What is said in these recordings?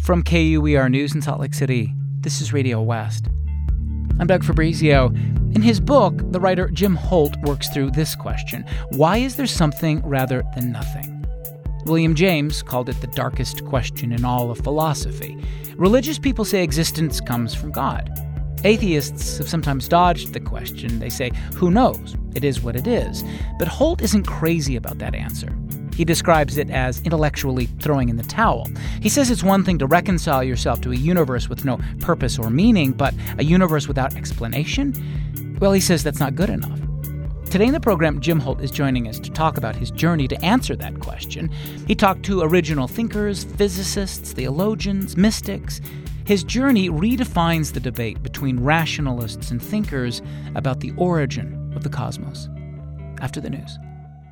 From KUER News in Salt Lake City, this is Radio West. I'm Doug Fabrizio. In his book, the writer Jim Holt works through this question: why is there something rather than nothing? William James called it the darkest question in all of philosophy. Religious people say existence comes from God. Atheists have sometimes dodged the question. They say, who knows? It is what it is. But Holt isn't crazy about that answer. He describes it as intellectually throwing in the towel. He says it's one thing to reconcile yourself to a universe with no purpose or meaning, but a universe without explanation? Well, he says that's not good enough. Today in the program, Jim Holt is joining us to talk about his journey to answer that question. He talked to original thinkers, physicists, theologians, mystics. His journey redefines the debate between rationalists and thinkers about the origin of the cosmos. After the news.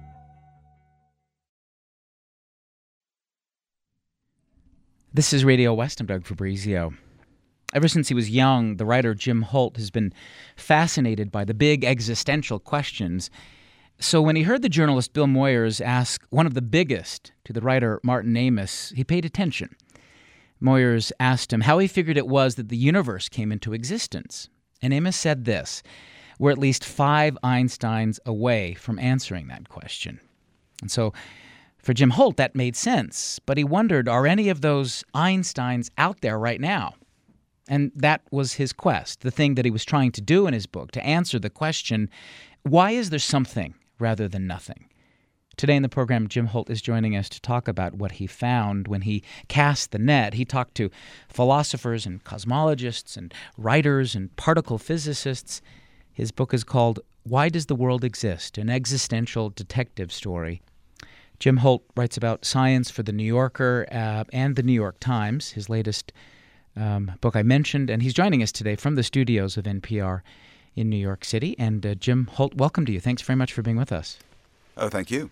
This is Radio West. I'm Doug Fabrizio. Ever since he was young, the writer Jim Holt has been fascinated by the big existential questions. So when he heard the journalist Bill Moyers ask one of the biggest to the writer Martin Amis, he paid attention. Moyers asked him how he figured it was that the universe came into existence. And Amis said this: we're at least 5 Einsteins away from answering that question. And so for Jim Holt, that made sense. But he wondered, are any of those Einsteins out there right now? And that was his quest, the thing that he was trying to do in his book, to answer the question, why is there something rather than nothing? Today in the program, Jim Holt is joining us to talk about what he found when he cast the net. He talked to philosophers and cosmologists and writers and particle physicists. His book is called Why Does the World Exist? An Existential Detective Story. Jim Holt writes about science for The New Yorker and The New York Times, his latest book I mentioned, and he's joining us today from the studios of NPR in New York City. And Jim Holt, welcome to you. Thanks very much for being with us. Oh, thank you.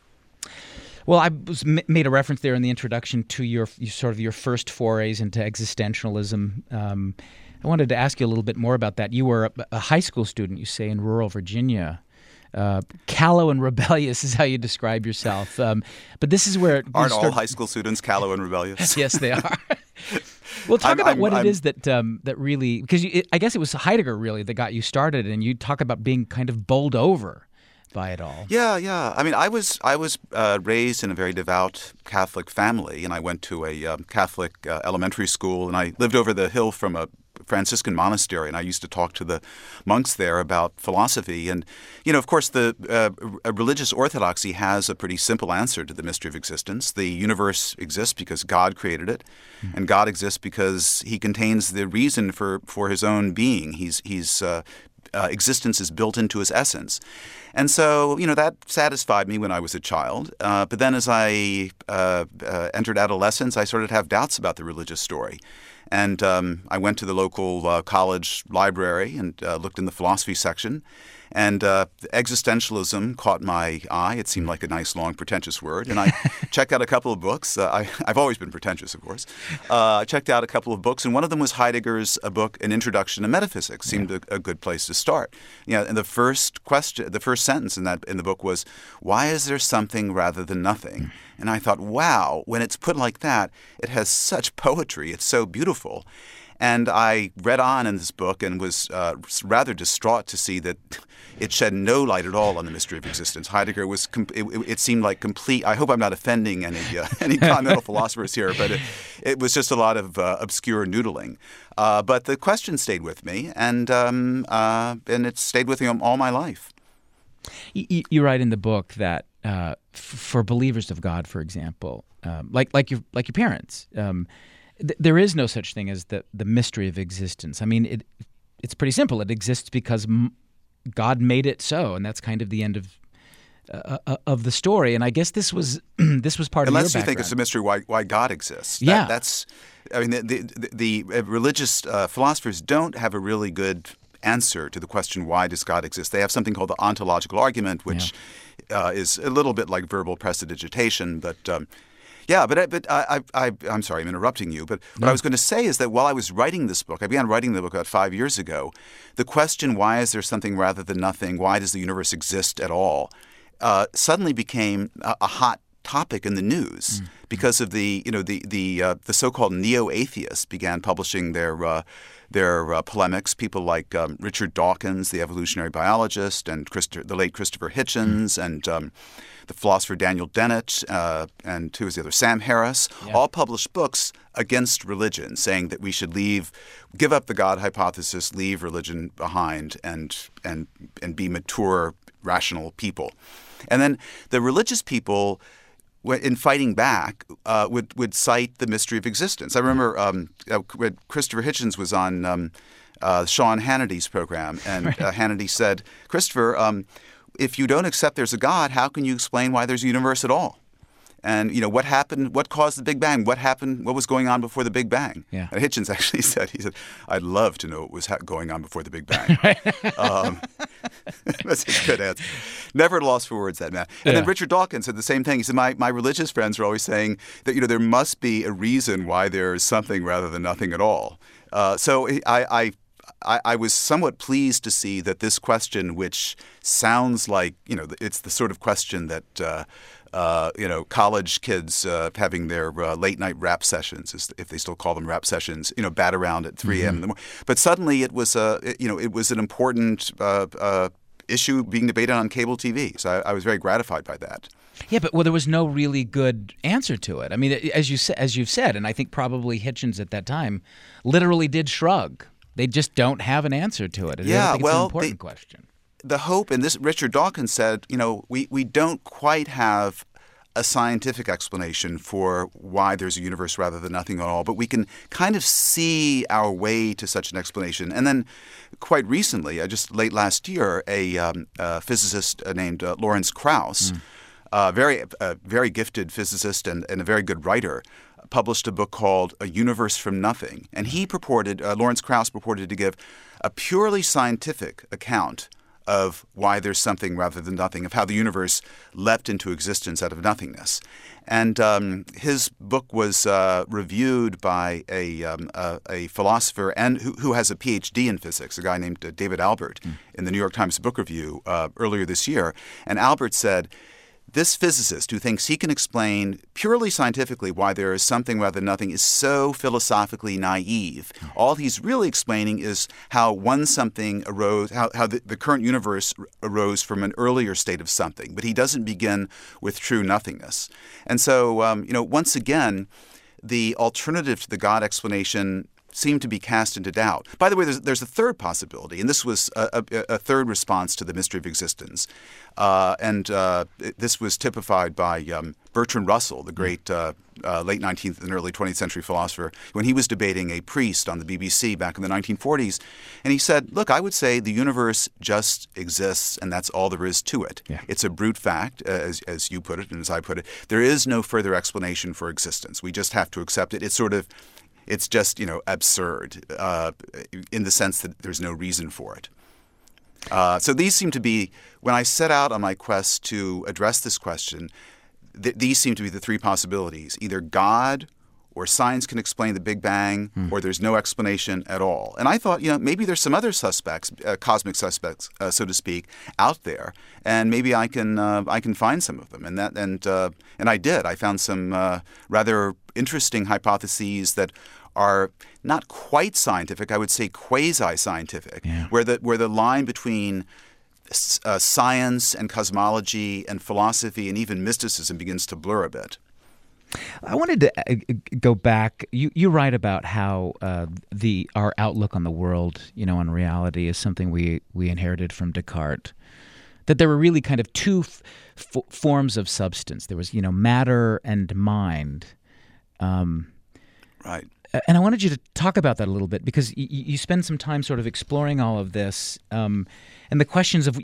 Well, I made a reference there in the introduction to your first forays into existentialism. I wanted to ask you a little bit more about that. You were a high school student, you say, in rural Virginia. Callow and rebellious is how you describe yourself. But this is where aren't all high school students callow and rebellious? Yes, they are. Well, talk about what it is that really, because I guess it was Heidegger really that got you started, and you talk about being kind of bowled over by it all. Yeah. I mean, I was raised in a very devout Catholic family, and I went to a Catholic elementary school, and I lived over the hill from a Franciscan monastery, and I used to talk to the monks there about philosophy. And, of course, the religious orthodoxy has a pretty simple answer to the mystery of existence. The universe exists because God created it, and God exists because he contains the reason for his own being. Existence is built into his essence. And so, that satisfied me when I was a child. But then as I entered adolescence, I started to have doubts about the religious story. And I went to the local college library and looked in the philosophy section. And existentialism caught my eye. It seemed like a nice, long, pretentious word. And I checked out a couple of books. I've always been pretentious, of course. I checked out a couple of books, and one of them was Heidegger's book, An Introduction to Metaphysics. Seemed a good place to start. And the first sentence in the book was, why is there something rather than nothing? And I thought, wow, when it's put like that, it has such poetry. It's so beautiful. And I read on in this book and was rather distraught to see that it shed no light at all on the mystery of existence. Heidegger was it seemed like complete. I hope I'm not offending any continental philosophers here, but it was just a lot of obscure noodling. But the question stayed with me, and it stayed with me all my life. You write in the book that for believers of God, for example, like your parents. There is no such thing as the mystery of existence. I mean, it's pretty simple. It exists because God made it so, and that's kind of the end of the story. And I guess this was part of your background. Unless you think it's a mystery why God exists. The religious philosophers don't have a really good answer to the question, why does God exist? They have something called the ontological argument, which is a little bit like verbal prestidigitation, but I'm sorry, I'm interrupting you. But what I was going to say is that while I was writing this book, I began writing the book about 5 years ago, the question, why is there something rather than nothing? Why does the universe exist at all? Suddenly became a hot topic in the news because of the so-called neo-atheists began publishing their polemics. People like Richard Dawkins, the evolutionary biologist, and the late Christopher Hitchens, and the philosopher Daniel Dennett, and who was the other? Sam Harris, all published books against religion, saying that we should give up the God hypothesis, leave religion behind, and be mature, rational people. And then the religious people, in fighting back, would cite the mystery of existence. I remember when Christopher Hitchens was on Sean Hannity's program, and Hannity said, "Christopher, if you don't accept there's a God, how can you explain why there's a universe at all? And what happened? What caused the Big Bang? What happened? What was going on before the Big Bang?" Yeah. And Hitchens actually said, "I'd love to know what was going on before the Big Bang." That's a good answer. Never at a loss for words, that man. And then Richard Dawkins said the same thing. He said, my religious friends are always saying that there must be a reason why there is something rather than nothing at all. So I was somewhat pleased to see that this question, which sounds like it's the sort of question that college kids having their late night rap sessions, if they still call them rap sessions, bat around at 3 a.m. in the morning. But suddenly it was an important issue being debated on cable TV. So I was very gratified by that. Yeah, but there was no really good answer to it. I mean, as you've said, and I think probably Hitchens at that time literally did shrug. They just don't have an answer to it. It's an important question. The hope, and this Richard Dawkins said, we don't quite have a scientific explanation for why there's a universe rather than nothing at all, but we can kind of see our way to such an explanation. And then quite recently, just late last year, a physicist named Lawrence Krauss, very gifted physicist and a very good writer, published a book called A Universe from Nothing. And Lawrence Krauss purported to give a purely scientific account of why there's something rather than nothing, of how the universe leapt into existence out of nothingness. And his book was reviewed by a philosopher and who has a PhD in physics, a guy named David Albert, in the New York Times Book Review earlier this year. And Albert said, this physicist who thinks he can explain purely scientifically why there is something rather than nothing is so philosophically naive. All he's really explaining is how something arose, how the current universe arose from an earlier state of something. But he doesn't begin with true nothingness. And so, once again, the alternative to the God explanation seemed to be cast into doubt. By the way, there's a third possibility, and this was a third response to the mystery of existence. This was typified by Bertrand Russell, the great late 19th and early 20th century philosopher, when he was debating a priest on the BBC back in the 1940s. And he said, look, I would say the universe just exists, and that's all there is to it. Yeah. It's a brute fact, as you put it and as I put it. There is no further explanation for existence. We just have to accept it. It's just, absurd in the sense that there's no reason for it. So these seem to be, when I set out on my quest to address this question, these seem to be the three possibilities. Either God or science can explain the Big Bang, or there's no explanation at all. And I thought, maybe there's some other suspects, cosmic suspects, so to speak, out there, and maybe I can find some of them. And I did. I found some rather interesting hypotheses that are not quite scientific. I would say quasi-scientific, where the line between science and cosmology and philosophy and even mysticism begins to blur a bit. I wanted to go back. You write about how our outlook on the world, on reality, is something we inherited from Descartes. That there were really kind of two forms of substance. There was, matter and mind. Right. And I wanted you to talk about that a little bit, because you spend some time sort of exploring all of this and the questions of,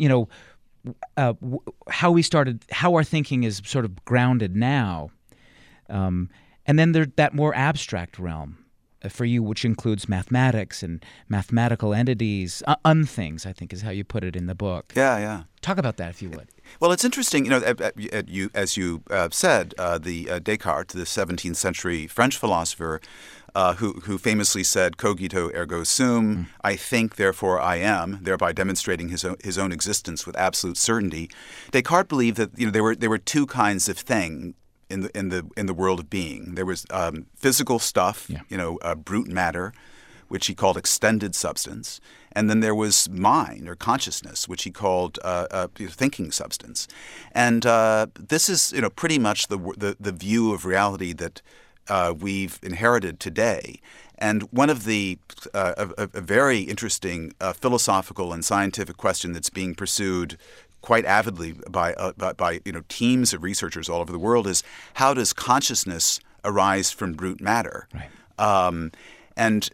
how our thinking is sort of grounded now. And then there's that more abstract realm for you, which includes mathematics and mathematical entities, unthings, I think is how you put it in the book. Yeah. Talk about that, if you would. Well, it's interesting, as you said, the Descartes, the 17th century French philosopher, who famously said, "Cogito ergo sum," I think, therefore I am, thereby demonstrating his own existence with absolute certainty. Descartes believed that there were two kinds of thing, in the world of being. There was physical stuff, brute matter, which he called extended substance, and then there was mind or consciousness, which he called thinking substance. And this is pretty much the view of reality that we've inherited today. And one of the a very interesting philosophical and scientific question that's being pursued quite avidly by teams of researchers all over the world is, how does consciousness arise from brute matter? Right. And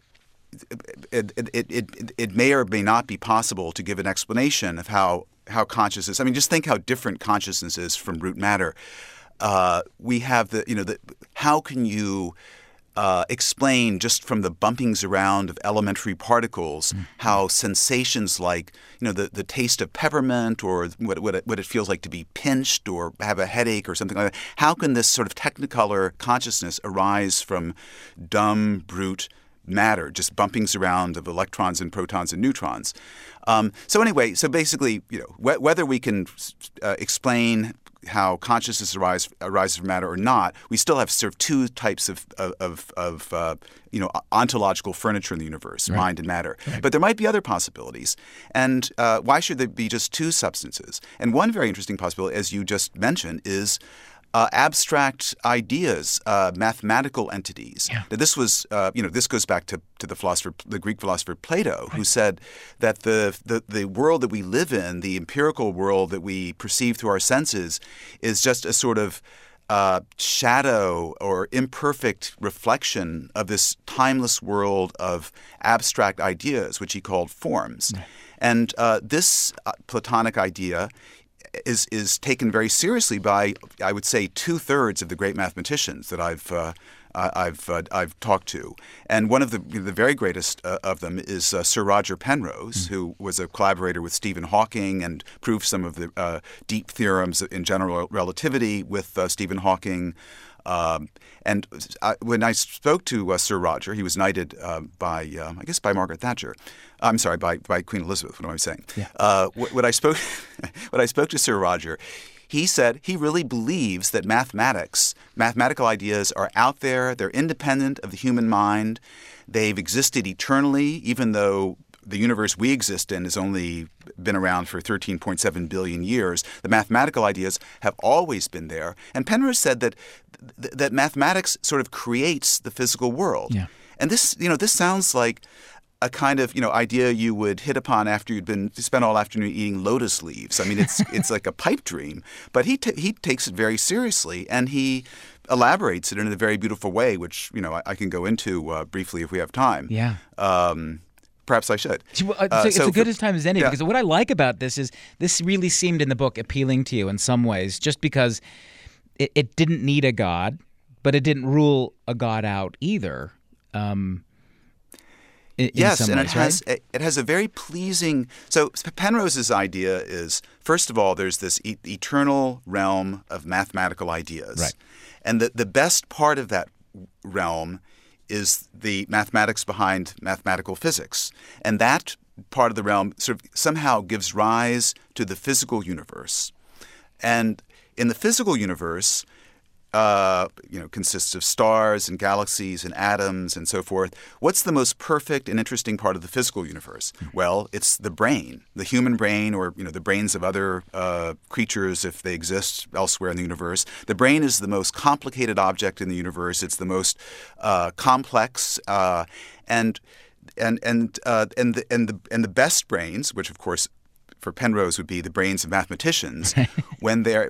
it may or may not be possible to give an explanation of how consciousness. I mean, just think how different consciousness is from brute matter. We have how can you explain just from the bumpings around of elementary particles how sensations like the taste of peppermint or what it feels like to be pinched or have a headache or something like that, how can this sort of technicolor consciousness arise from dumb brute matter, just bumpings around of electrons and protons and neutrons? So basically, whether we can explain how consciousness arises from matter or not, we still have sort of two types of ontological furniture in the universe, right. Mind and matter. Right. But there might be other possibilities. And why should there be just two substances? And one very interesting possibility, as you just mentioned, is abstract ideas, mathematical entities. Yeah. This was, this goes back to the Greek philosopher Plato, right. who said that the world that we live in, the empirical world that we perceive through our senses, is just a sort of shadow or imperfect reflection of this timeless world of abstract ideas, which he called forms. Right. And this Platonic idea is taken very seriously by, I would say, 2/3 of the great mathematicians that I've talked to, and one of the very greatest of them is Sir Roger Penrose, who was a collaborator with Stephen Hawking and proved some of the deep theorems in general relativity with Stephen Hawking. And when I spoke to Sir Roger, he was knighted by Margaret Thatcher. I'm sorry, by Queen Elizabeth. What am I saying? Yeah. When I spoke to Sir Roger, he said he really believes that mathematical ideas are out there. They're independent of the human mind. They've existed eternally, even though the universe we exist in has only been around for 13.7 billion years. The mathematical ideas have always been there. And Penrose said that mathematics sort of creates the physical world. Yeah. And this sounds like a kind of idea you would hit upon after you'd spent all afternoon eating lotus leaves. I mean, it's like a pipe dream. But he takes it very seriously, and he elaborates it in a very beautiful way, which I can go into briefly if we have time. Yeah. Perhaps I should. It's as good as time as any, yeah. because what I like about this is this really seemed in the book appealing to you in some ways, just because it didn't need a god, but it didn't rule a god out either. Yes, and ways, it has a very pleasing. So Penrose's idea is, first of all, there's this eternal realm of mathematical ideas, right. And the best part of that realm is the mathematics behind mathematical physics, and that part of the realm sort of somehow gives rise to the physical universe, and in the physical universe, consists of stars and galaxies and atoms and so forth. What's the most perfect and interesting part of the physical universe? Well, it's the brain, the human brain, or the brains of other creatures if they exist elsewhere in the universe. The brain is the most complicated object in the universe. It's the most complex and the best brains, which of course for Penrose would be the brains of mathematicians, when they're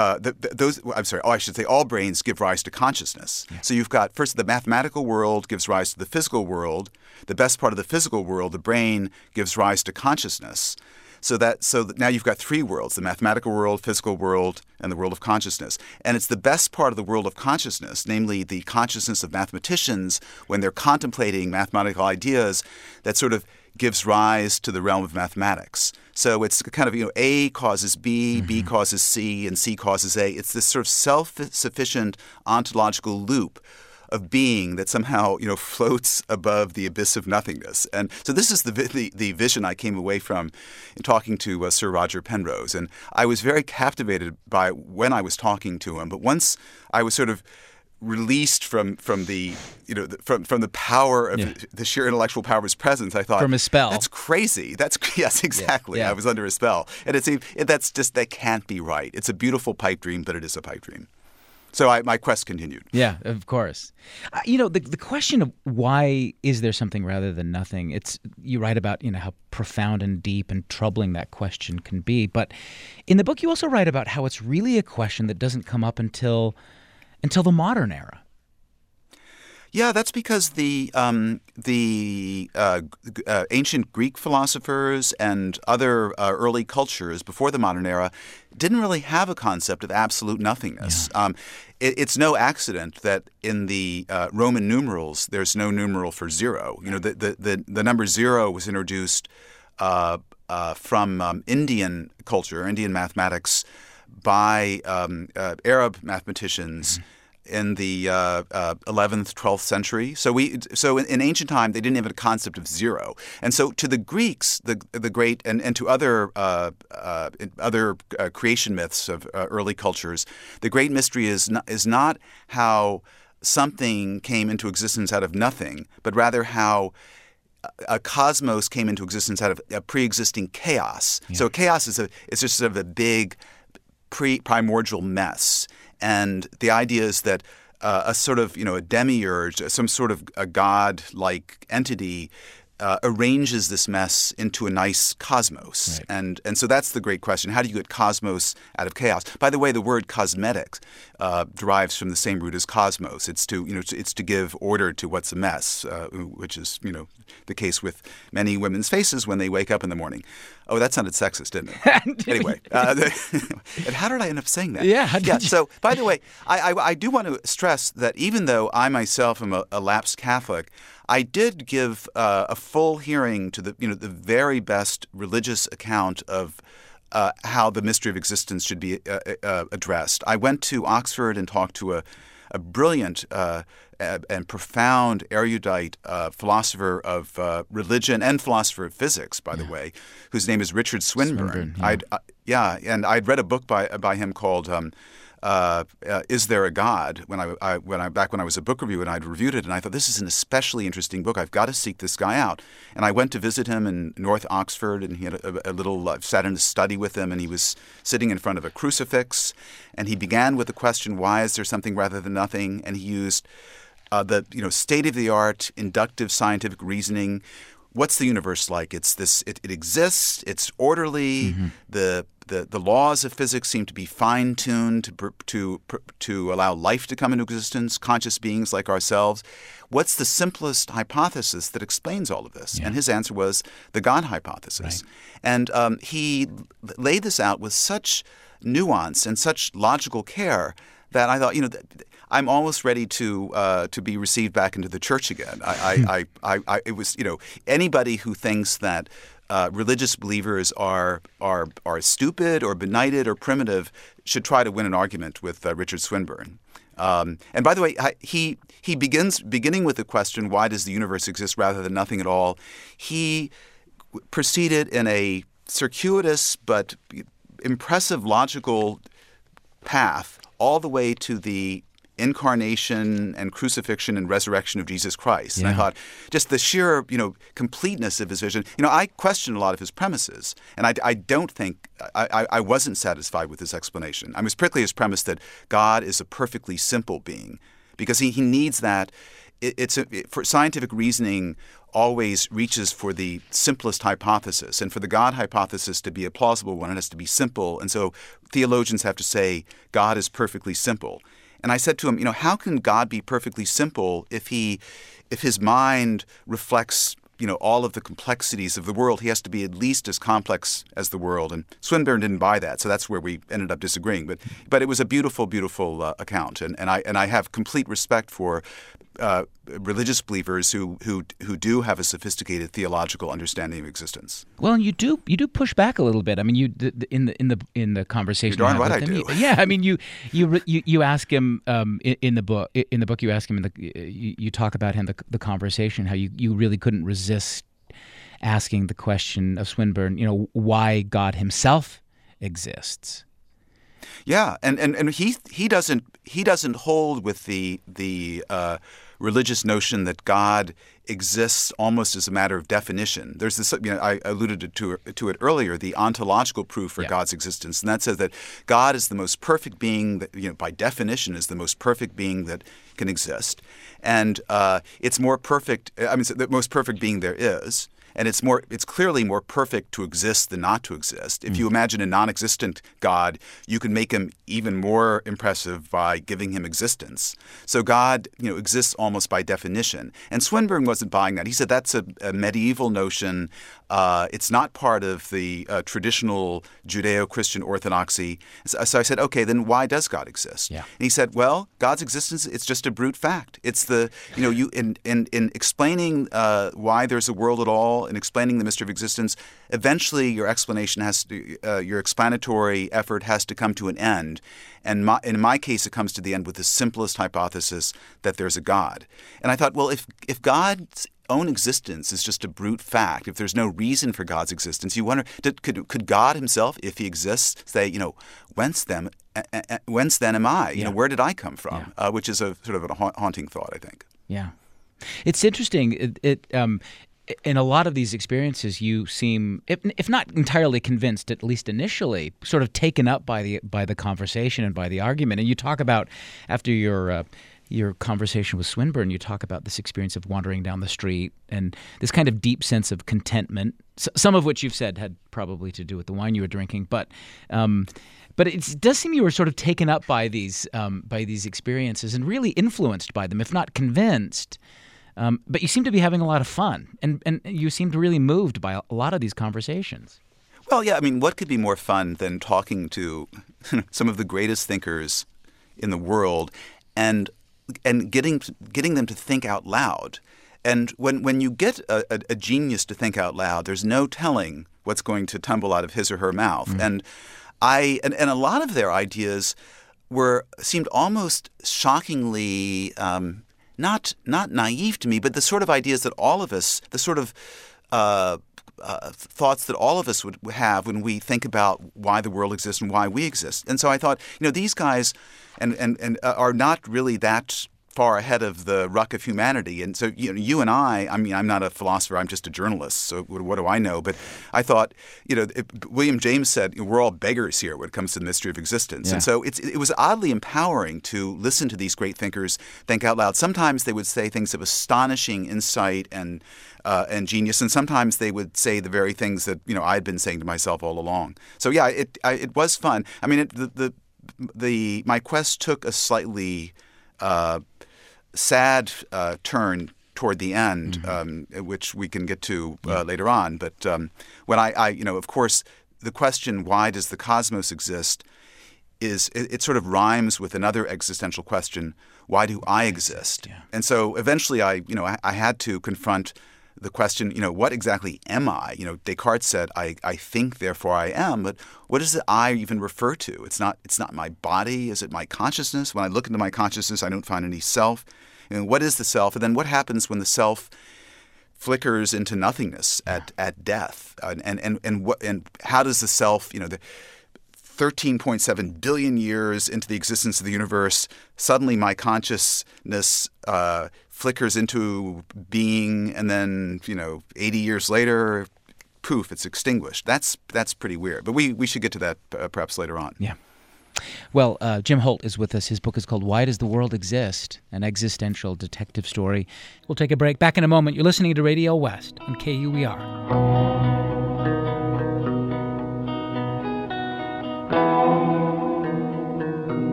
all brains give rise to consciousness. Yeah. So you've got first the mathematical world gives rise to the physical world. The best part of the physical world, the brain, gives rise to consciousness. So now you've got three worlds: the mathematical world, physical world, and the world of consciousness. And it's the best part of the world of consciousness, namely the consciousness of mathematicians when they're contemplating mathematical ideas, that sort of gives rise to the realm of mathematics. So it's kind of, A causes B, B causes C, and C causes A. It's this sort of self-sufficient ontological loop of being that somehow floats above the abyss of nothingness. And so this is the vision I came away from in talking to Sir Roger Penrose. And I was very captivated by when I was talking to him. But once I was sort of released from the from the power of the sheer intellectual power of his presence, I thought, from his spell. That's crazy. Yes, exactly. I was under a spell, and that can't be right. It's a beautiful pipe dream, but it is a pipe dream. So my quest continued. Yeah, of course. The question of why is there something rather than nothing? You write about how profound and deep and troubling that question can be, but in the book you also write about how it's really a question that doesn't come up until the modern era. Yeah, that's because the ancient Greek philosophers and other early cultures before the modern era didn't really have a concept of absolute nothingness. Yeah. It's no accident that in the Roman numerals there's no numeral for zero. The number zero was introduced from Indian culture, Indian mathematics, by Arab mathematicians in the 11th, 12th century. So in ancient time, they didn't have a concept of zero. And so to the Greeks, the great, and to other creation myths of early cultures, the great mystery is not how something came into existence out of nothing, but rather how a cosmos came into existence out of a pre-existing chaos. Yeah. So chaos is just sort of a big primordial mess. And the idea is that a sort of, a demiurge, some sort of a god-like entity arranges this mess into a nice cosmos. Right. And so that's the great question. How do you get cosmos out of chaos? By the way, the word cosmetic derives from the same root as cosmos. It's to give order to what's a mess, which is, the case with many women's faces when they wake up in the morning. Oh, that sounded sexist, didn't it? Anyway, and how did I end up saying that? Yeah. So, by the way, I do want to stress that even though I myself am a lapsed Catholic, I did give a full hearing to the very best religious account of how the mystery of existence should be addressed. I went to Oxford and talked to a brilliant and profound erudite philosopher of religion and philosopher of physics, by the way, whose name is Richard Swinburne. And I'd read a book by him called Is There a God? When I was a book reviewer, and I'd reviewed it, and I thought, this is an especially interesting book. I've got to seek this guy out. And I went to visit him in North Oxford, and he had a little sat in a study with him, and he was sitting in front of a crucifix, and he began with the question, why is there something rather than nothing? And he used the state-of-the-art inductive scientific reasoning. What's the universe like? It exists. It's orderly. Mm-hmm. The laws of physics seem to be fine-tuned to allow life to come into existence, conscious beings like ourselves. What's the simplest hypothesis that explains all of this? Yeah. And his answer was the God hypothesis. Right. And he laid this out with such nuance and such logical care that I thought, I'm almost ready to be received back into the church again. It was, anybody who thinks that religious believers are stupid or benighted or primitive should try to win an argument with Richard Swinburne. And by the way, he beginning with the question, why does the universe exist rather than nothing at all? He proceeded in a circuitous but impressive logical path all the way to the incarnation and crucifixion and resurrection of Jesus Christ. Yeah. And I thought just the sheer, completeness of his vision. I questioned a lot of his premises, and I don't think I wasn't satisfied with his explanation. I was particularly his premise that God is a perfectly simple being, because he needs that. For scientific reasoning always reaches for the simplest hypothesis, and for the God hypothesis to be a plausible one, it has to be simple. And so theologians have to say God is perfectly simple. And I said to him, how can God be perfectly simple if his mind reflects, all of the complexities of the world? He has to be at least as complex as the world. And Swinburne didn't buy that, so that's where we ended up disagreeing. But it was a beautiful, beautiful account, and I have complete respect for religious believers who do have a sophisticated theological understanding of existence. Well, and you do push back a little bit. I mean, in the conversation. You're darn you have right with I him, do. Yeah, I mean, you ask him in the book. In the book, you ask him. You talk about him the conversation, how you really couldn't resist asking the question of Swinburne. Why God Himself exists. Yeah, and he doesn't hold with the religious notion that God exists almost as a matter of definition. There's this, I alluded to it earlier, the ontological proof for God's existence, and that says that God is the most perfect being that, by definition, is the most perfect being that can exist, and it's more perfect. I mean, it's the most perfect being there is. And it's clearly more perfect to exist than not to exist. If you imagine a non-existent God, you can make him even more impressive by giving him existence. So God, exists almost by definition. And Swinburne wasn't buying that. He said that's a medieval notion. It's not part of the traditional Judeo-Christian orthodoxy. So I said, okay, then why does God exist? Yeah. And he said, well, God's existence, it's just a brute fact. It's the, in explaining why there's a world at all, in explaining the mystery of existence, eventually your explanation your explanatory effort has to come to an end. And in my case, it comes to the end with the simplest hypothesis that there's a God. And I thought, well, if God's own existence is just a brute fact, if there's no reason for God's existence, you wonder, could God Himself, if He exists, say, whence then am I? Yeah. Where did I come from? Yeah. Which is a sort of a haunting thought, I think. Yeah, it's interesting. In a lot of these experiences, you seem, if not entirely convinced, at least initially, sort of taken up by the conversation and by the argument. And you talk about, after your conversation with Swinburne, you talk about this experience of wandering down the street and this kind of deep sense of contentment, some of which you've said had probably to do with the wine you were drinking. But it does seem you were sort of taken up by these experiences and really influenced by them, if not convinced. But you seem to be having a lot of fun, and you seem to really moved by a lot of these conversations. Well, yeah, I mean, what could be more fun than talking to some of the greatest thinkers in the world and getting them to think out loud? And when you get a genius to think out loud, there's no telling what's going to tumble out of his or her mouth. Mm-hmm. And a lot of their ideas seemed almost shockingly not naive to me, but the sort of ideas that all of us, the sort of thoughts that all of us would have when we think about why the world exists and why we exist. And so I thought, these guys and are not really that far ahead of the ruck of humanity. And so, you and I mean, I'm not a philosopher, I'm just a journalist, so what do I know? But I thought, William James said, we're all beggars here when it comes to the mystery of existence. Yeah. And so it was oddly empowering to listen to these great thinkers think out loud. Sometimes they would say things of astonishing insight and genius, and sometimes they would say the very things that, I'd been saying to myself all along. So yeah, it was fun. I mean, my quest took a slightly sad turn toward the end, mm-hmm. Which we can get to later on. But when I of course, the question, why does the cosmos exist, it sort of rhymes with another existential question, why do I exist? Yeah. And so eventually I had to confront the question, what exactly am I? Descartes said, I think, therefore I am. But what does the I even refer to? It's not my body. Is it my consciousness? When I look into my consciousness, I don't find any self. What is the self? And then what happens when the self flickers into nothingness at death? And how does the self, the 13.7 billion years into the existence of the universe, suddenly my consciousness flickers into being, and then 80 years later, poof, it's extinguished. That's pretty weird. But we should get to that perhaps later on. Yeah. Well, Jim Holt is with us. His book is called Why Does the World Exist? An Existential Detective Story. We'll take a break. Back in a moment. You're listening to Radio West on KUER.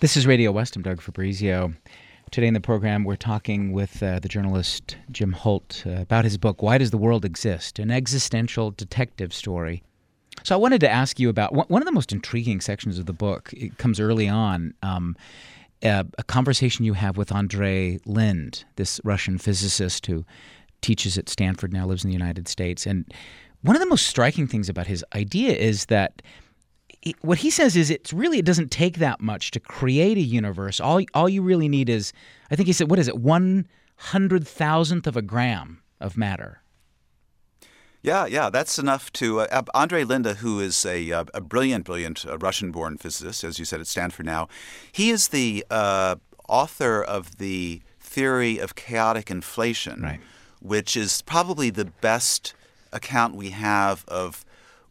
This is Radio West. I'm Doug Fabrizio. Today in the program, we're talking with the journalist Jim Holt about his book, Why Does the World Exist? An existential detective story. So I wanted to ask you about one of the most intriguing sections of the book. It comes early on, a conversation you have with Andrei Lind, this Russian physicist who teaches at Stanford, now lives in the United States. And one of the most striking things about his idea is that what he says is it doesn't take that much to create a universe. All you really need is, I think he said, 1/100,000th of a gram of matter. Yeah, that's enough to Andrei Lind, who is a brilliant Russian-born physicist, as you said, at Stanford now. He is the author of the theory of chaotic inflation, right, which is probably the best account we have of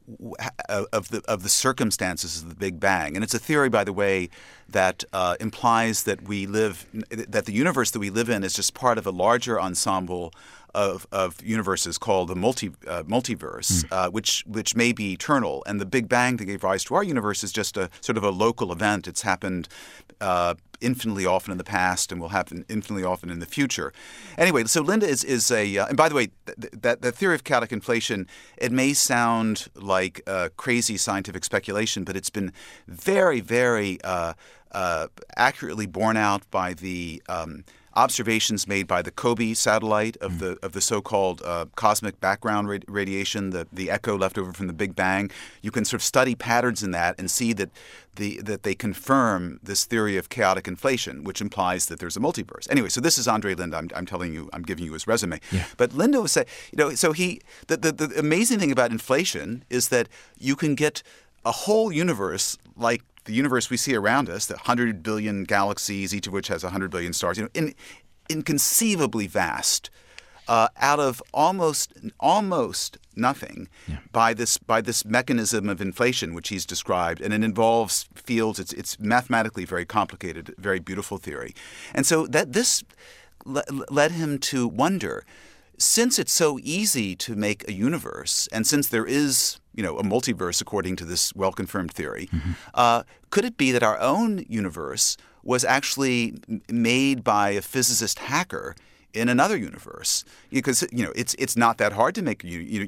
the circumstances of the Big Bang. And it's a theory, by the way, that implies that that the universe that we live in is just part of a larger ensemble of universes called the multiverse, which may be eternal. And the Big Bang that gave rise to our universe is just a sort of a local event. It's happened infinitely often in the past and will happen infinitely often in the future. Anyway, so Linda is and by the way, that the theory of chaotic inflation, it may sound like crazy scientific speculation, but it's been very, very accurately borne out by the observations made by the COBE satellite of the so-called cosmic background radiation, the echo left over from the Big Bang. You can sort of study patterns in that and see that they confirm this theory of chaotic inflation, which implies that there's a multiverse. Anyway, so this is Andrei Lind. I'm telling you, I'm giving you his resume. Yeah. But Lind was saying, so the amazing thing about inflation is that you can get a whole universe like the universe we see around us, the 100 billion galaxies, each of which has 100 billion stars, inconceivably vast, out of almost nothing, by this mechanism of inflation which he's described, and it involves fields. It's mathematically very complicated, very beautiful theory, and so this led him to wonder. Since it's so easy to make a universe, and since there is, a multiverse according to this well-confirmed theory, could it be that our own universe was actually made by a physicist hacker in another universe? Because it's not that hard to make.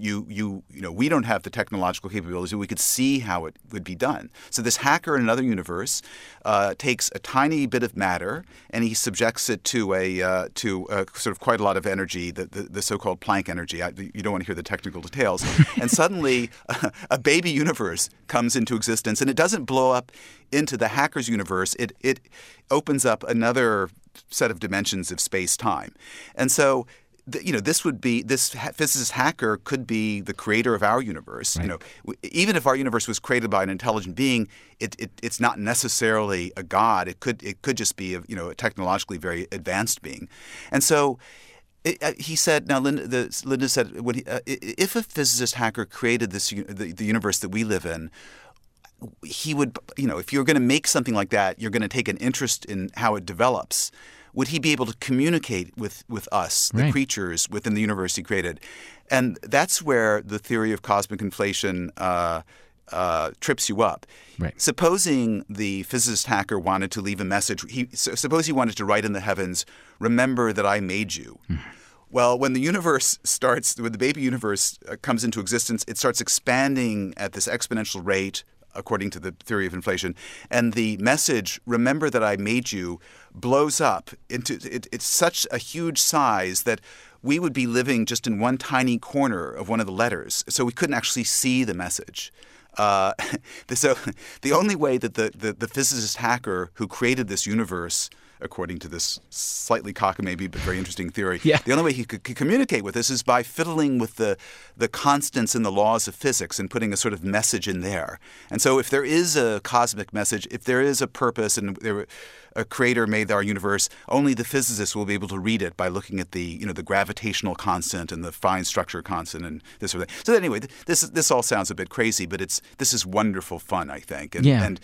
We don't have the technological capabilities. We could see how it would be done. So this hacker in another universe takes a tiny bit of matter and he subjects it to sort of quite a lot of energy, the so-called Planck energy. You don't want to hear the technical details. And suddenly a baby universe comes into existence, and it doesn't blow up into the hacker's universe. It opens up another set of dimensions of space-time. And so, this physicist hacker could be the creator of our universe. Right. Even if our universe was created by an intelligent being, it's not necessarily a god. It could just be a technologically very advanced being. And so he said. Now, Linda said, if a physicist hacker created the universe that we live in, he would, if you're going to make something like that, you're going to take an interest in how it develops. Would he be able to communicate with us, the creatures within the universe he created? And that's where the theory of cosmic inflation trips you up. Right. Supposing the physicist hacker wanted to leave a message, suppose he wanted to write in the heavens, "Remember that I made you." Well, when the baby universe comes into existence, it starts expanding at this exponential rate, according to the theory of inflation, and the message, "Remember that I made you," blows up into it's such a huge size that we would be living just in one tiny corner of one of the letters, so we couldn't actually see the message. So the only way that the physicist hacker who created this universe, according to this slightly cockamamie but very interesting theory, the only way he could communicate with us is by fiddling with the constants and the laws of physics and putting a sort of message in there. And so if there is a cosmic message, if there is a purpose and a creator made our universe, only the physicists will be able to read it by looking at the gravitational constant and the fine structure constant and this sort of thing. So anyway, this all sounds a bit crazy, but this is wonderful fun, I think. And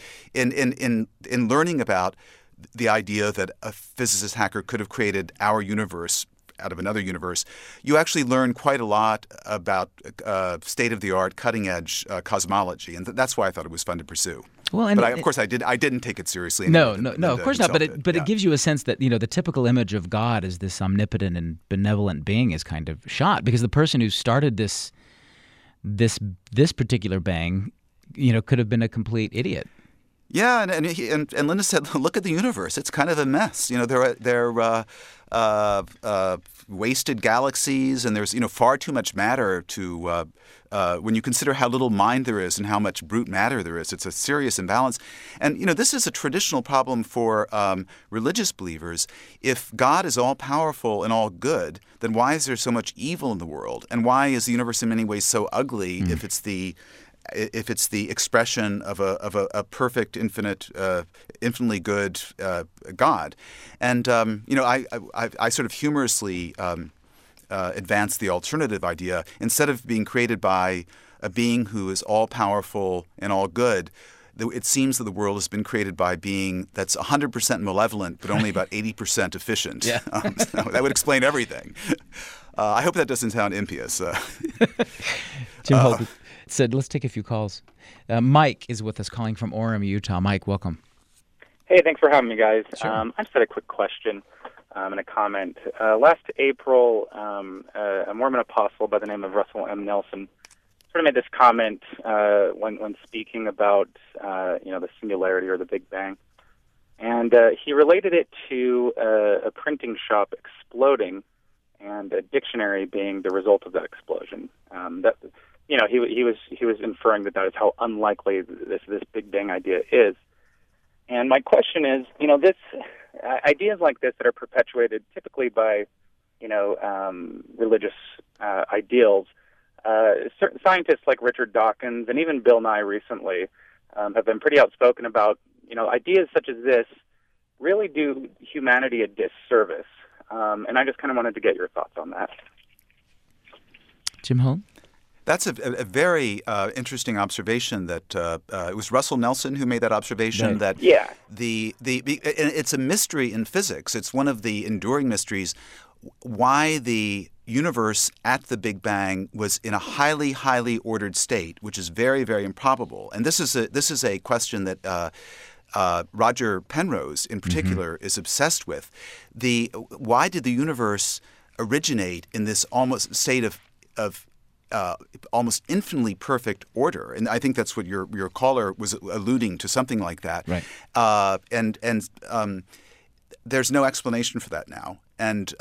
in learning about the idea that a physicist hacker could have created our universe out of another universe, you actually learn quite a lot about state-of-the-art, cutting-edge cosmology, and that's why I thought it was fun to pursue. Well, but of course I didn't take it seriously. No, of course not. But it yeah. gives you a sense that the typical image of God as this omnipotent and benevolent being is kind of shot, because the person who started this particular bang, could have been a complete idiot. Yeah, and Linda said, look at the universe. It's kind of a mess. There are wasted galaxies, and there's far too much matter to when you consider how little mind there is and how much brute matter there is. It's a serious imbalance. And this is a traditional problem for religious believers. If God is all powerful and all good, then why is there so much evil in the world? And why is the universe in many ways so ugly if it's the expression of a perfect, infinitely good God? And I sort of humorously advance the alternative idea. Instead of being created by a being who is all powerful and all good, it seems that the world has been created by a being that's 100% malevolent but only about 80% efficient. Yeah. So that would explain everything. I hope that doesn't sound impious. Jim Holt said, let's take a few calls. Mike is with us, calling from Orem, Utah. Mike, welcome. Hey, thanks for having me, guys. Sure. I just had a quick question and a comment. Last April, a Mormon apostle by the name of Russell M. Nelson sort of made this comment when speaking about the singularity or the Big Bang, and he related it to a printing shop exploding and a dictionary being the result of that explosion. He was inferring that is how unlikely this Big Bang idea is. And my question is, this ideas like this that are perpetuated typically by, religious ideals. Certain scientists like Richard Dawkins and even Bill Nye recently have been pretty outspoken about, ideas such as this really do humanity a disservice. And I just kind of wanted to get your thoughts on that. Jim Holt? That's a very interesting observation. That it was Russell Nelson who made that observation. Right. That Yeah. It's a mystery in physics. It's one of the enduring mysteries why the universe at the Big Bang was in a highly, highly ordered state, which is very, very improbable. And this is a question that Roger Penrose, in particular, is obsessed with. Why did the universe originate in this almost state of almost infinitely perfect order? And I think that's what your caller was alluding to, something like that. Right. And there's no explanation for that now. And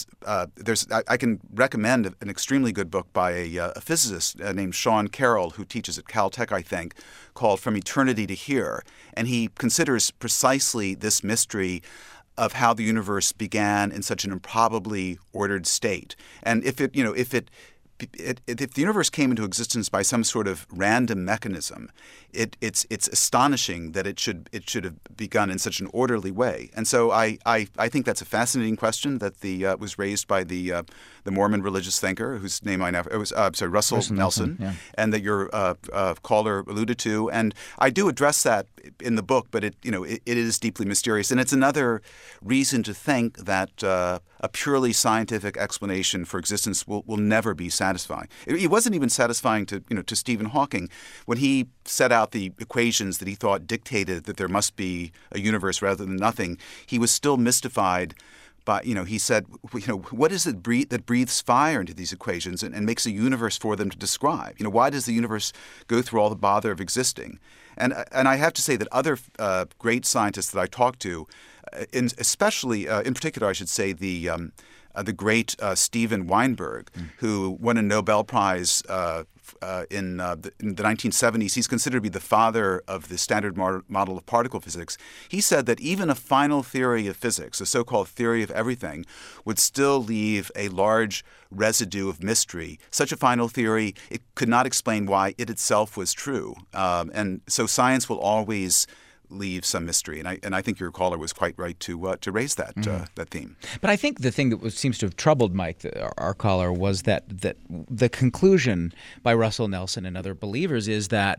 I can recommend an extremely good book by a physicist named Sean Carroll, who teaches at Caltech, I think, called From Eternity to Here. And he considers precisely this mystery of how the universe began in such an improbably ordered state. And if the universe came into existence by some sort of random mechanism, it's astonishing that it should have begun in such an orderly way. And so I think that's a fascinating question that was raised by the Mormon religious thinker whose name I never Russell Nelson, yeah. And that your caller alluded to. And I do address that in the book, but it is deeply mysterious, and it's another reason to think that a purely scientific explanation for existence will never be satisfying. It wasn't even satisfying to Stephen Hawking when he set out the equations that he thought dictated that there must be a universe rather than nothing. He was still mystified by, he said, what is it that breathes fire into these equations and makes a universe for them to describe? Why does the universe go through all the bother of existing? And I have to say that other great scientists that I talked to, especially in particular, I should say the great Steven Weinberg, who won a Nobel Prize in the 1970s. He's considered to be the father of the standard model of particle physics. He said that even a final theory of physics, a so-called theory of everything, would still leave a large residue of mystery. Such a final theory, it could not explain why it itself was true. And so science will always leave some mystery, and I think your caller was quite right to raise that that theme. But I think the thing that seems to have troubled Mike, our caller, was that the conclusion by Russell Nelson and other believers is that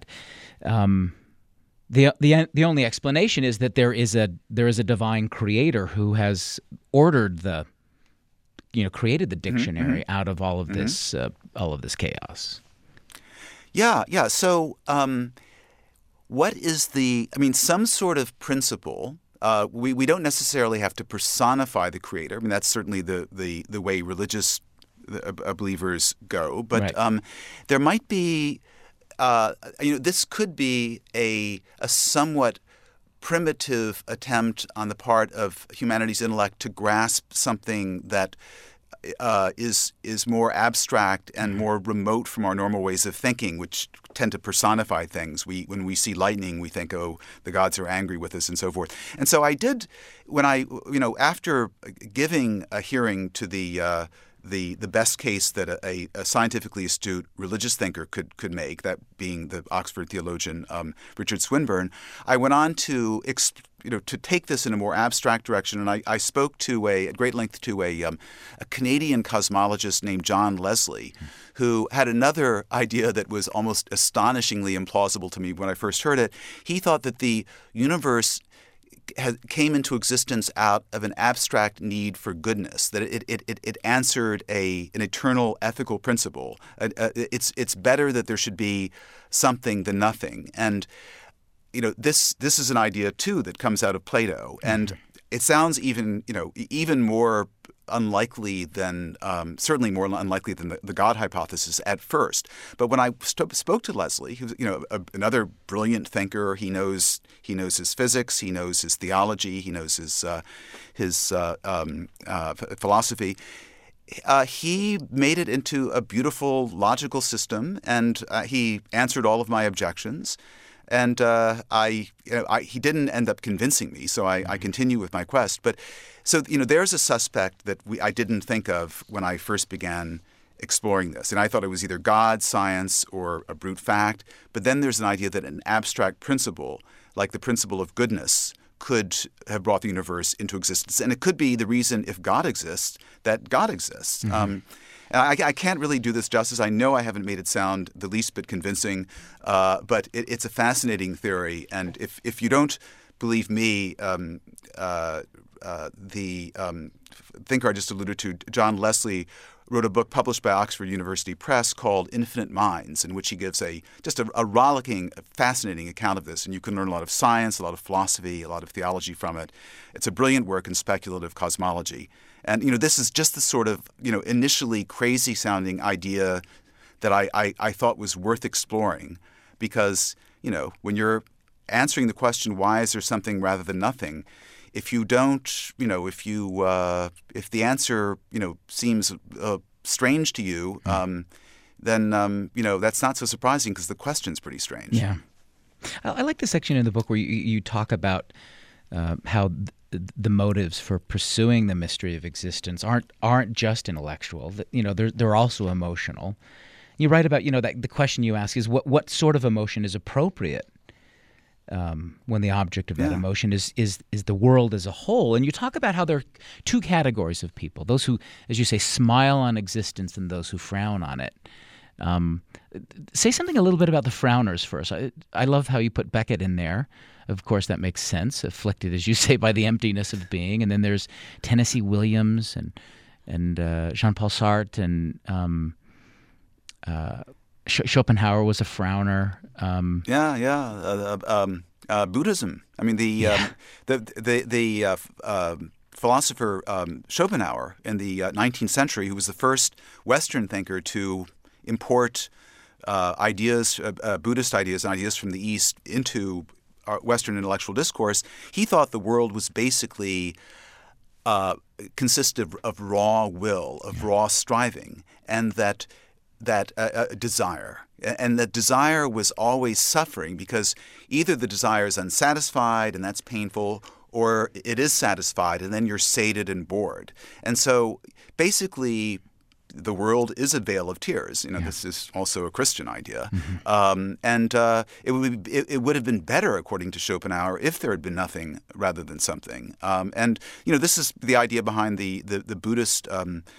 the only explanation is that there is a divine creator who has ordered created the dictionary out of all of this chaos. Yeah. So what is some sort of principle. We don't necessarily have to personify the creator. I mean, that's certainly the way religious believers go. But Right. there might be, this could be a somewhat primitive attempt on the part of humanity's intellect to grasp something that is more abstract and more remote from our normal ways of thinking, which tend to personify things. When we see lightning, we think, oh, the gods are angry with us and so forth. And so I did, after giving a hearing to the best case that a scientifically astute religious thinker could make, that being the Oxford theologian Richard Swinburne, I went on to to take this in a more abstract direction, and I spoke at great length to a Canadian cosmologist named John Leslie, who had another idea that was almost astonishingly implausible to me when I first heard it. He thought that the universe came into existence out of an abstract need for goodness, that it answered an eternal ethical principle. It's better that there should be something than nothing. And this is an idea too that comes out of Plato, and it sounds even more unlikely than certainly more unlikely than the God hypothesis at first. But when I spoke to Leslie, who's another brilliant thinker, he knows his physics, he knows his theology, he knows his philosophy. He made it into a beautiful logical system, and he answered all of my objections. And he didn't end up convincing me, so I continue with my quest. But so there's a suspect that I didn't think of when I first began exploring this, and I thought it was either God, science, or a brute fact. But then there's an idea that an abstract principle, like the principle of goodness, could have brought the universe into existence, and it could be the reason, if God exists, that God exists. And I can't really do this justice. I know I haven't made it sound the least bit convincing, but it's a fascinating theory. And if you don't believe me, the thinker I just alluded to, John Leslie, wrote a book published by Oxford University Press called Infinite Minds, in which he gives just a rollicking, fascinating account of this. And you can learn a lot of science, a lot of philosophy, a lot of theology from it. It's a brilliant work in speculative cosmology. And this is just the sort of initially crazy-sounding idea that I thought was worth exploring, because when you're answering the question, why is there something rather than nothing, if you don't, if the answer seems strange to you, then that's not so surprising, because the question's pretty strange. Yeah, I like the section in the book where you talk about how the motives for pursuing the mystery of existence aren't just intellectual. They're also emotional. You write about that the question you ask is what sort of emotion is appropriate when the object of that emotion is the world as a whole. And you talk about how there are two categories of people: those who, as you say, smile on existence, and those who frown on it. Say something a little bit about the frowners first. I love how you put Beckett in there. Of course, that makes sense. Afflicted, as you say, by the emptiness of being. And then there's Tennessee Williams and Jean-Paul Sartre, and Schopenhauer was a frowner. Buddhism. I mean, the philosopher Schopenhauer in the 19th century, who was the first Western thinker to import ideas, Buddhist ideas and ideas from the East into Western intellectual discourse, he thought the world was basically consisted of raw will, of raw striving, and that desire. And that desire was always suffering, because either the desire is unsatisfied, and that's painful, or it is satisfied, and then you're sated and bored. And so basically, the world is a vale of tears. This is also a Christian idea. And it would have been better, according to Schopenhauer, if there had been nothing rather than something. And this is the idea behind the Buddhist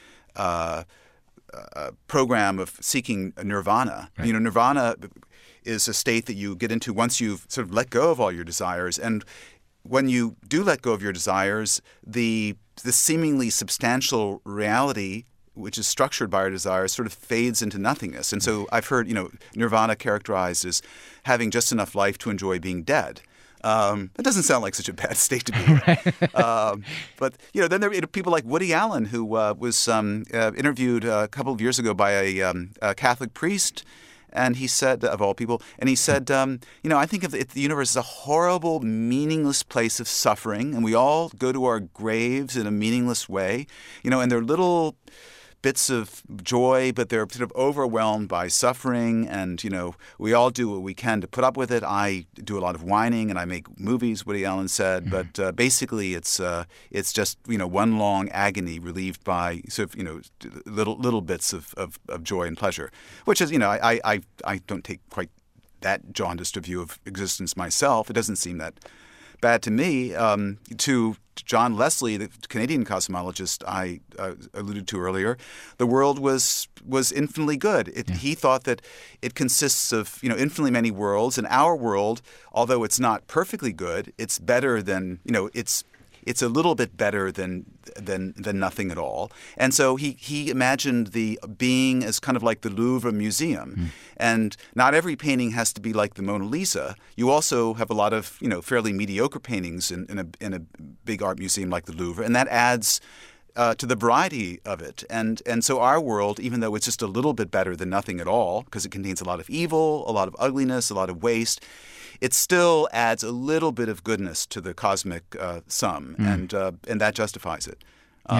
program of seeking nirvana. Right. Nirvana is a state that you get into once you've sort of let go of all your desires. And when you do let go of your desires, the seemingly substantial reality which is structured by our desires, sort of fades into nothingness. And so I've heard, nirvana characterized as having just enough life to enjoy being dead. That doesn't sound like such a bad state to be in. But then there are people like Woody Allen, who was interviewed a couple of years ago by a Catholic priest. And he said, of all people, and he said, I think of the universe as a horrible, meaningless place of suffering, and we all go to our graves in a meaningless way, and they're little bits of joy, but they're sort of overwhelmed by suffering, and, we all do what we can to put up with it. I do a lot of whining, and I make movies, Woody Allen said, but basically it's just, one long agony relieved by sort of, little bits of joy and pleasure, which is, I don't take quite that jaundiced a view of existence myself. It doesn't seem that bad to me. To John Leslie, the Canadian cosmologist I alluded to earlier, the world was infinitely good. He thought that it consists of infinitely many worlds, and our world, although it's not perfectly good, it's better than it's a little bit better than nothing at all. And so he imagined the being as kind of like the Louvre Museum. And not every painting has to be like the Mona Lisa. You also have a lot of fairly mediocre paintings in a big art museum like the Louvre, and that adds to the variety of it. And so our world, even though it's just a little bit better than nothing at all, because it contains a lot of evil, a lot of ugliness, a lot of waste, it still adds a little bit of goodness to the cosmic sum, and that justifies it.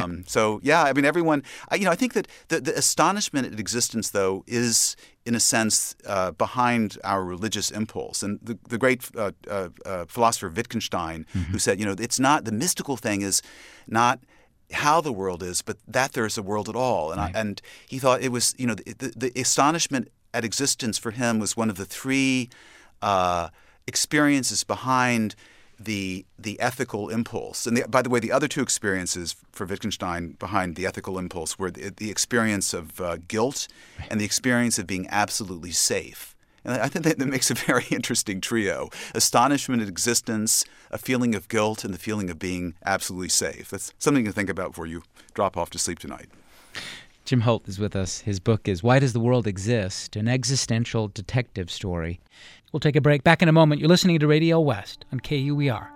Everyone. I think that the astonishment at existence, though, is in a sense behind our religious impulse. And the great philosopher Wittgenstein, who said, it's not the mystical thing is not how the world is, but that there's a world at all. And and he thought it was the astonishment at existence for him was one of the three experiences behind the ethical impulse. And by the way, the other two experiences for Wittgenstein behind the ethical impulse were the experience of guilt and the experience of being absolutely safe. And I think that makes a very interesting trio. Astonishment at existence, a feeling of guilt, and the feeling of being absolutely safe. That's something to think about before you drop off to sleep tonight. Jim Holt is with us. His book is Why Does the World Exist? An Existential Detective Story. We'll take a break. Back in a moment. You're listening to Radio West on KUER.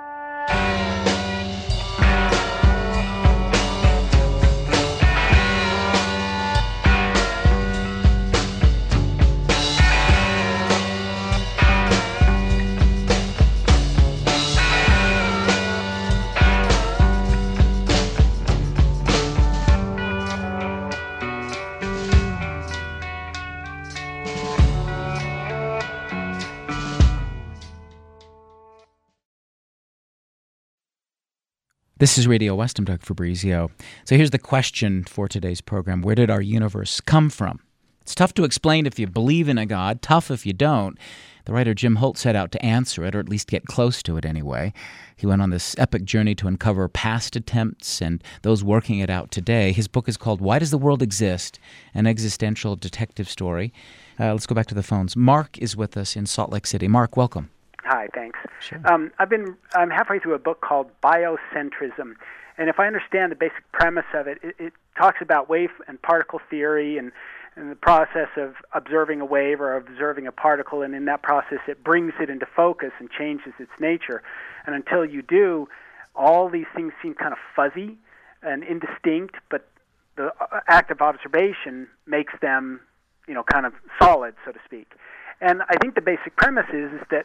This is Radio West. I'm Doug Fabrizio. So here's the question for today's program. Where did our universe come from? It's tough to explain if you believe in a God, tough if you don't. The writer Jim Holt set out to answer it, or at least get close to it anyway. He went on this epic journey to uncover past attempts and those working it out today. His book is called Why Does the World Exist? An Existential Detective Story. Let's go back to the phones. Mark is with us in Salt Lake City. Mark, welcome. Hi, thanks. Sure. I'm halfway through a book called Biocentrism, and if I understand the basic premise of it, it talks about wave and particle theory and the process of observing a wave or observing a particle, and in that process it brings it into focus and changes its nature. And until you do, all these things seem kind of fuzzy and indistinct, but the act of observation makes them, kind of solid, so to speak. And I think the basic premise is that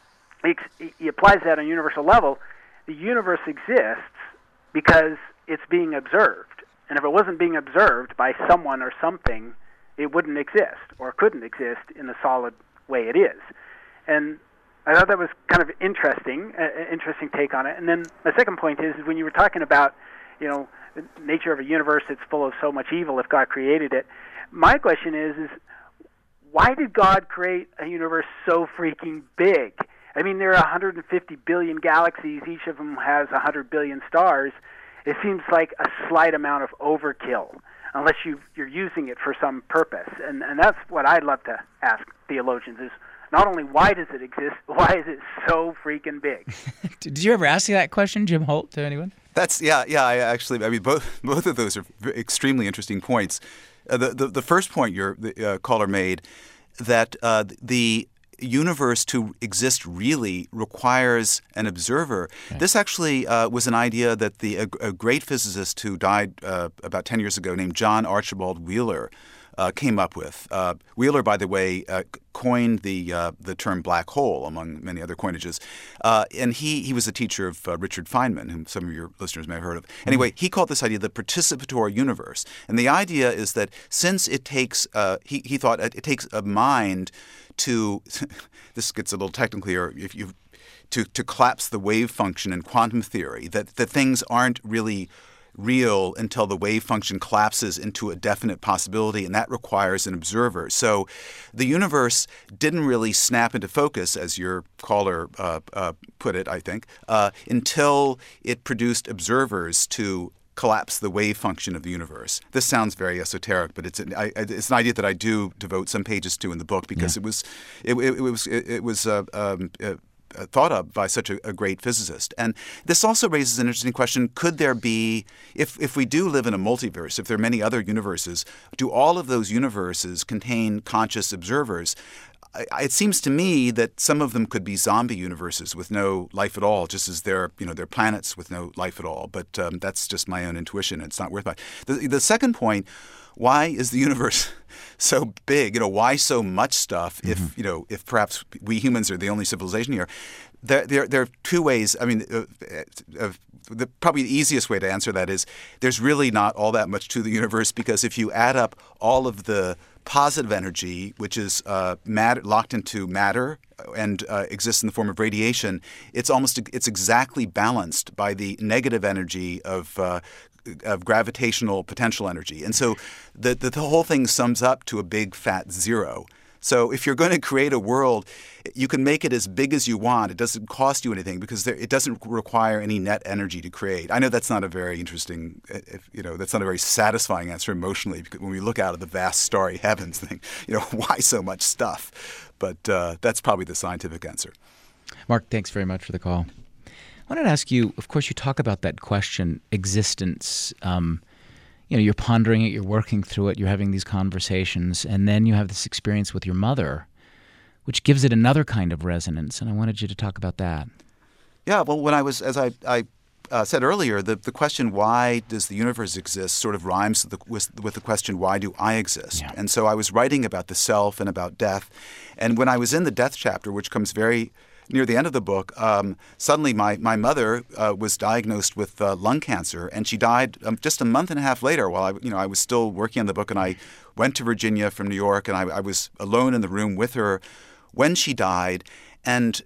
he applies that on a universal level. The universe exists because it's being observed. And if it wasn't being observed by someone or something, it wouldn't exist or couldn't exist in the solid way it is. And I thought that was kind of interesting, an interesting take on it. And then my second point is when you were talking about, the nature of a universe that's full of so much evil if God created it, my question is why did God create a universe so freaking big? I mean, there are 150 billion galaxies. Each of them has 100 billion stars. It seems like a slight amount of overkill, unless you're using it for some purpose. And that's what I'd love to ask theologians is, not only why does it exist, why is it so freaking big? Did you ever ask that question, Jim Holt, to anyone? I mean, both of those are extremely interesting points. The first point the caller made, that the universe to exist really requires an observer. Okay. This actually was an idea that a great physicist who died about 10 years ago named John Archibald Wheeler came up with. Wheeler, by the way, coined the term black hole, among many other coinages. And he was a teacher of Richard Feynman, whom some of your listeners may have heard of. Anyway, he called this idea the participatory universe. And the idea is that since it takes, he thought it takes a mind to, this gets a little technical here, to collapse the wave function in quantum theory, that things aren't really real until the wave function collapses into a definite possibility, and that requires an observer. So the universe didn't really snap into focus, as your caller put it, I think, until it produced observers to collapse the wave function of the universe. This sounds very esoteric, but it's an idea that I do devote some pages to in the book because it was thought of by such a great physicist. And this also raises an interesting question. Could there be, if we do live in a multiverse, if there are many other universes, do all of those universes contain conscious observers? It seems to me that some of them could be zombie universes with no life at all, just as they're planets with no life at all. But that's just my own intuition. It's not worth it. The second point, why is the universe so big? Why so much stuff? Mm-hmm. If perhaps we humans are the only civilization here, there are two ways. I mean, probably the easiest way to answer that is there's really not all that much to the universe, because if you add up all of the positive energy, which is locked into matter and exists in the form of radiation, it's exactly balanced by the negative energy of gravitational potential energy. And so the whole thing sums up to a big fat zero. So if you're going to create a world, you can make it as big as you want. It doesn't cost you anything because it doesn't require any net energy to create. I know that's not a very interesting, that's not a very satisfying answer emotionally, because when we look out of the vast starry heavens, think, why so much stuff? But that's probably the scientific answer. Mark, thanks very much for the call. I wanted to ask you, of course, you talk about that question, existence. You're pondering it, you're working through it, you're having these conversations, and then you have this experience with your mother, which gives it another kind of resonance. And I wanted you to talk about that. Yeah, well, when I was, as I said earlier, the question, why does the universe exist, sort of rhymes with the question, why do I exist? Yeah. And so I was writing about the self and about death. And when I was in the death chapter, which comes very near the end of the book, suddenly my mother was diagnosed with lung cancer, and she died just a month and a half later while I was still working on the book, and I went to Virginia from New York, and I was alone in the room with her when she died. And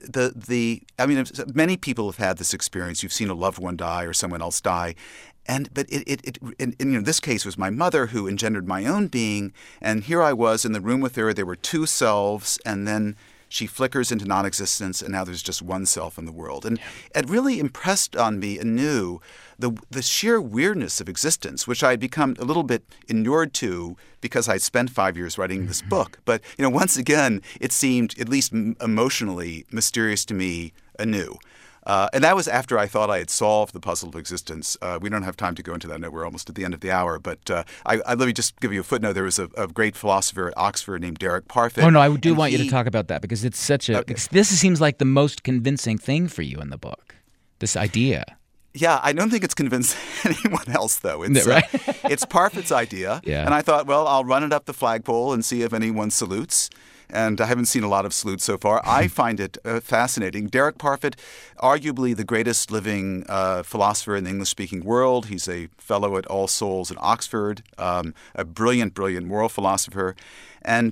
many people have had this experience. You've seen a loved one die or someone else die. But in this case, it was my mother who engendered my own being, and here I was in the room with her. There were two selves, and then she flickers into non-existence, and now there's just one self in the world. And it really impressed on me anew the sheer weirdness of existence, which I had become a little bit inured to because I'd spent 5 years writing this book. But once again, it seemed, at least emotionally, mysterious to me anew. And that was after I thought I had solved the puzzle of existence. We don't have time to go into that. I know we're almost at the end of the hour. But let me just give you a footnote. There was a great philosopher at Oxford named Derek Parfit. Oh, no, I do want you to talk about that, because it's such a this seems like the most convincing thing for you in the book, this idea. Yeah, I don't think it's convinced anyone else, though. It's, right? It's Parfit's idea. Yeah. And I thought, well, I'll run it up the flagpole and see if anyone salutes. And I haven't seen a lot of salutes so far. I find it fascinating. Derek Parfit, arguably the greatest living philosopher in the English-speaking world. He's a fellow at All Souls in Oxford, a brilliant, brilliant moral philosopher. And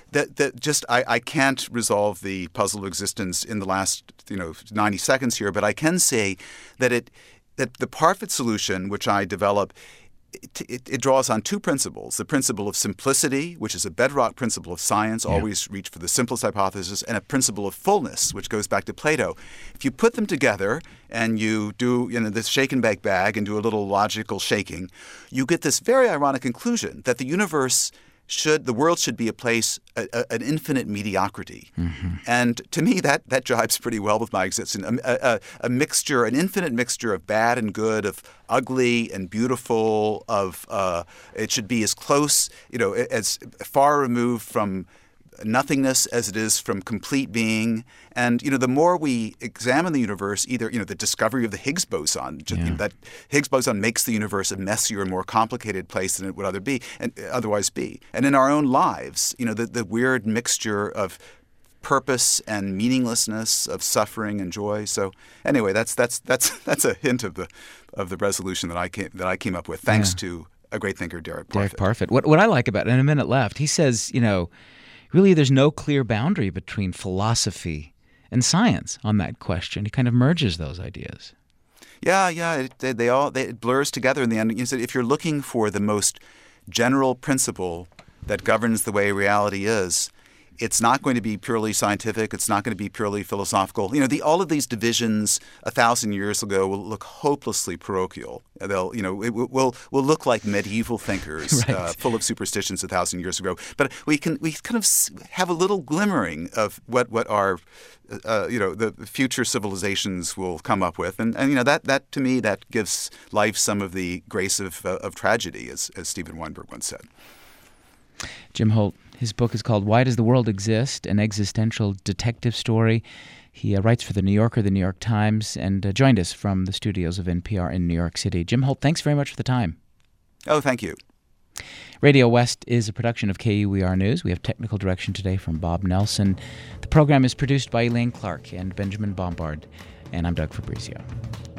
I can't resolve the puzzle of existence in the last 90 seconds here, but I can say that the Parfit solution, which I develop, it draws on two principles: the principle of simplicity, which is a bedrock principle of science, always reach for the simplest hypothesis, and a principle of fullness, which goes back to Plato. If you put them together and you do this shake and bake and do a little logical shaking, you get this very ironic conclusion that the universe the world should be a place, an infinite mediocrity. And to me, that jives pretty well with my existence. A mixture, an infinite mixture of bad and good, of ugly and beautiful, of it should be as close, as far removed from nothingness as it is from complete being. And, the more we examine the universe, either, the discovery of the Higgs boson, that Higgs boson makes the universe a messier and more complicated place than it would otherwise be. And in our own lives, the weird mixture of purpose and meaninglessness, of suffering and joy. So anyway, that's a hint of the resolution that I came up with, thanks to a great thinker, Derek Parfit. What I like about it, in a minute left, he says, really there's no clear boundary between philosophy and science on that question. He kind of merges those ideas. Yeah, it blurs together in the end. You said if you're looking for the most general principle that governs the way reality is, it's not going to be purely scientific. It's not going to be purely philosophical. All of these divisions 1,000 years ago will look hopelessly parochial. They'll, will look like medieval thinkers, right. Full of superstitions 1,000 years ago. But we kind of have a little glimmering of what our the future civilizations will come up with, and that to me that gives life some of the grace of tragedy, as Steven Weinberg once said. Jim Holt, his book is called Why Does the World Exist? An Existential Detective Story. He writes for The New Yorker, The New York Times, and joined us from the studios of NPR in New York City. Jim Holt, thanks very much for the time. Oh, thank you. Radio West is a production of KUER News. We have technical direction today from Bob Nelson. The program is produced by Elaine Clark and Benjamin Bombard, and I'm Doug Fabrizio.